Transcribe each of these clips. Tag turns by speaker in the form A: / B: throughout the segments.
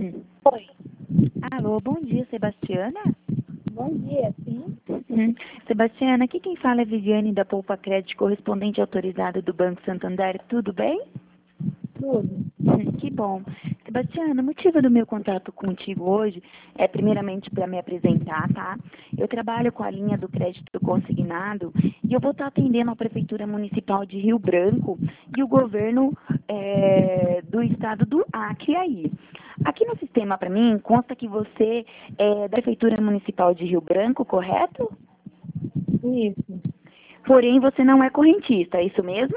A: Oi,
B: Alô, bom dia, Sebastiana?
A: bom dia, sim.
B: Sebastiana, aqui quem fala é Viviane da Poupa Crédito, correspondente autorizada do Banco Santander, tudo bem?
A: Tudo.
B: Que bom. Sebastiana, o motivo do meu contato contigo hoje é primeiramente para me apresentar, tá? Eu trabalho com a linha do crédito consignado e eu vou estar atendendo a Prefeitura Municipal de Rio Branco e o governo do estado do Acre aí. Aqui no sistema, para mim, consta que você é da Prefeitura Municipal de Rio Branco, correto?
A: Isso.
B: Porém, você não é correntista, é isso mesmo?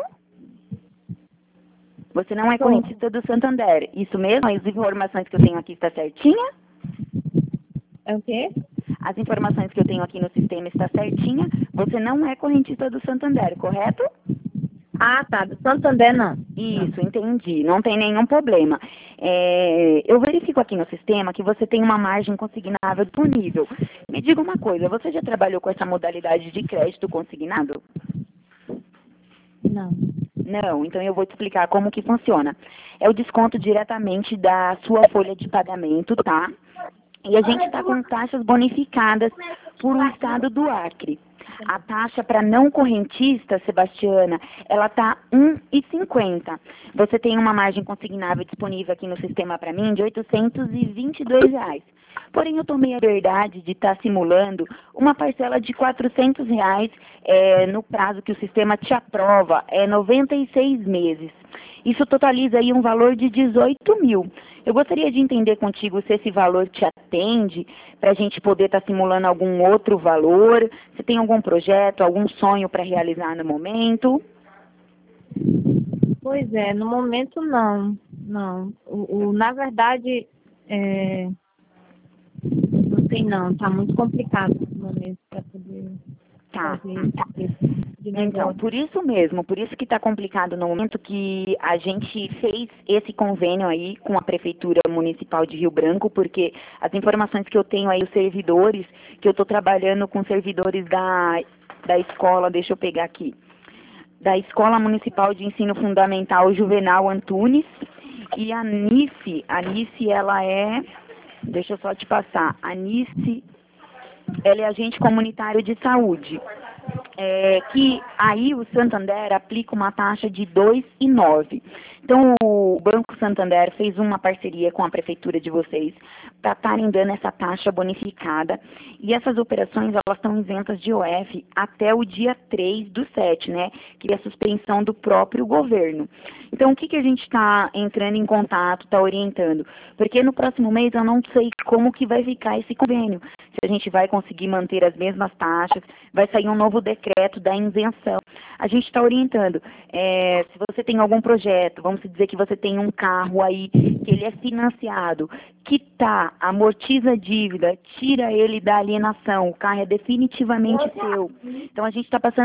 B: Você não é
A: Sou.
B: correntista do Santander, isso mesmo? As informações que eu tenho aqui está certinha?
A: É o quê?
B: As informações que eu tenho aqui no sistema está certinha. Você não é correntista do Santander, correto?
A: Ah, tá. Do Santander, não.
B: Isso, entendi. Não tem nenhum problema. Eu verifico aqui no sistema que você tem uma margem consignável disponível. Me diga uma coisa, você já trabalhou com essa modalidade de crédito consignado?
A: Não.
B: Não, então eu vou te explicar como que funciona. É o desconto diretamente da sua folha de pagamento, tá? E a gente está com taxas bonificadas por um estado do Acre. A taxa para não correntista, Sebastiana, ela está R$ 1,50. Você tem uma margem consignável disponível aqui no sistema para mim de R$ 822 reais. Porém, eu tomei a liberdade de estar simulando uma parcela de R$ 400 reais no prazo que o sistema te aprova, 96 meses. Isso totaliza aí um valor de 18 mil. Eu gostaria de entender contigo se esse valor te atende, para a gente poder estar simulando algum outro valor. Você tem algum projeto, algum sonho para realizar no momento?
A: Pois é, no momento não. Não. Na verdade, não sei não. Tá muito complicado no momento para poder
B: Tá.
A: fazer esse tipo de
B: Então,
A: negócio.
B: por isso mesmo, por isso que está complicado no momento que a gente fez esse convênio aí com a Prefeitura Municipal de Rio Branco, porque as informações que eu tenho aí, os servidores, que eu estou trabalhando com servidores da escola, deixa eu pegar aqui, da Escola Municipal de Ensino Fundamental Juvenal Antunes, e a Nice ela é, deixa eu só te passar, a Nice, ela é agente comunitário de saúde. Que aí o Santander aplica uma taxa de 2,9. Então, o Banco Santander fez uma parceria com a prefeitura de vocês para estarem dando essa taxa bonificada. E essas operações, elas estão isentas de IOF até o dia 3/7, né? Que é a suspensão do próprio governo. Então, o que a gente está entrando em contato, está orientando? Porque no próximo mês eu não sei como que vai ficar esse convênio. Se a gente vai conseguir manter as mesmas taxas, vai sair um novo decreto da isenção. A gente está orientando. Se você tem algum projeto, vamos dizer que você tem um carro aí, que ele é financiado, amortiza a dívida, tira ele da alienação, o carro é definitivamente seu. Então a gente está passando